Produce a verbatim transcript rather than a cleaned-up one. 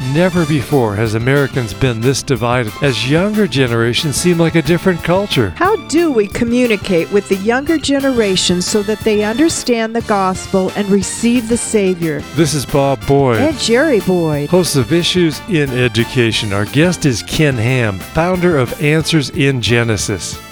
never before has Americans been this divided, as younger generations seem like a different culture. How do we communicate with the younger generation so that they understand the gospel and receive the Savior? This is Bob Boyd and Jerry Boyd, hosts of Issues in Education. Our guest is Ken Ham, founder of Answers in Genesis.